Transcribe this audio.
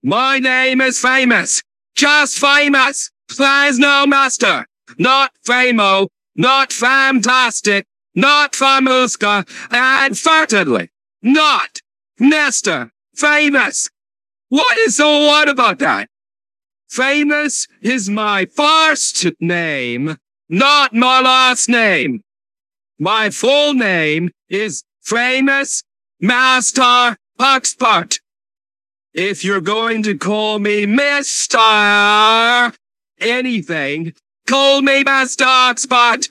My name is famous. Just famous. There's no master. Not famo. Not fantastic. Not famuska. And certainly not Nestor. Famous. What is so what about that? Famous is my first name, not my last name. My full name is Famous Master Expert. If you're going to call me Mr. anything, call me Master Expert.